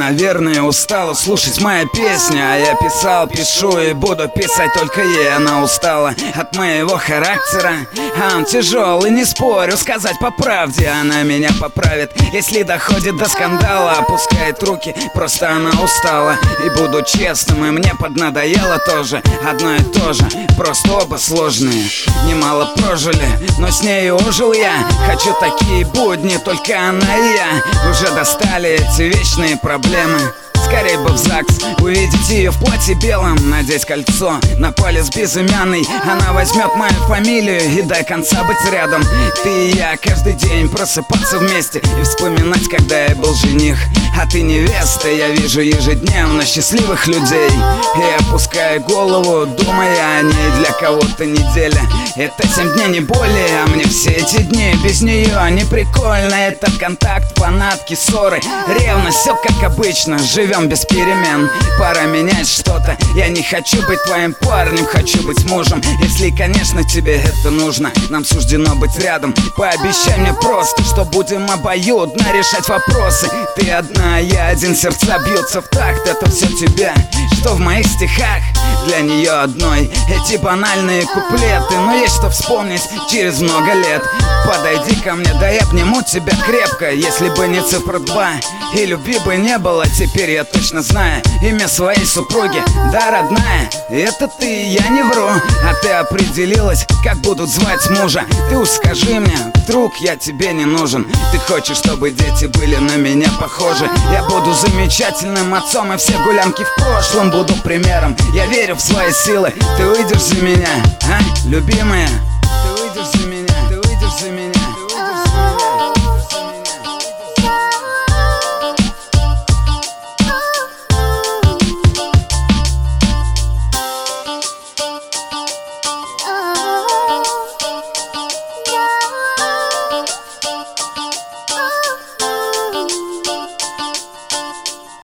наверное, устала слушать мои песни. А я писал, пишу и буду писать только ей. Она устала от моего характера, а он тяжелый, не спорю, сказать по правде. Она меня поправит, если доходит до скандала. Опускает руки, просто она устала. И буду честным, и мне поднадоело тоже одно и то же, просто оба сложные. Немало прожили, но с ней ожил я. Хочу такие будни, только она и я. Уже достали эти вечные проблемы. Скорей бы в ЗАГС, увидеть ее в платье белом, надеть кольцо на палец безымянный. Она возьмет мою фамилию и до конца быть рядом. Ты и я каждый день просыпаться вместе и вспоминать, когда я был жених, а ты невеста. Я вижу ежедневно счастливых людей и опускаю голову, думая о ней. Для кого-то неделя — это 7 дней, не более. А мне все эти дни без нее не прикольно. Этот контакт, фанатки, ссоры, ревность, все как обычно. Живем без перемен, пора менять что-то. Я не хочу быть твоим парнем, хочу быть мужем. Если, конечно, тебе это нужно, нам суждено быть рядом. Пообещай мне просто, что будем обоюдно решать вопросы. Ты одна, я один, сердца бьются в такт. Это все тебе, что в моих стихах, для нее одной. Эти банальные куплеты, но есть что вспомнить через много лет. Подойди ко мне, да я обниму тебя крепко. Если бы не цифра 2 и любви бы не было, теперь я точно знаю имя своей супруги. Да, родная, это ты, я не вру. А ты определилась, как будут звать мужа. Ты уж скажи мне, вдруг я тебе не нужен. Ты хочешь, чтобы дети были на меня похожи. Я буду замечательным отцом, и все гулянки в прошлом буду примером. Я верю в свои силы, ты выйдешь за меня, а, любимая? Ты выйдешь за меня?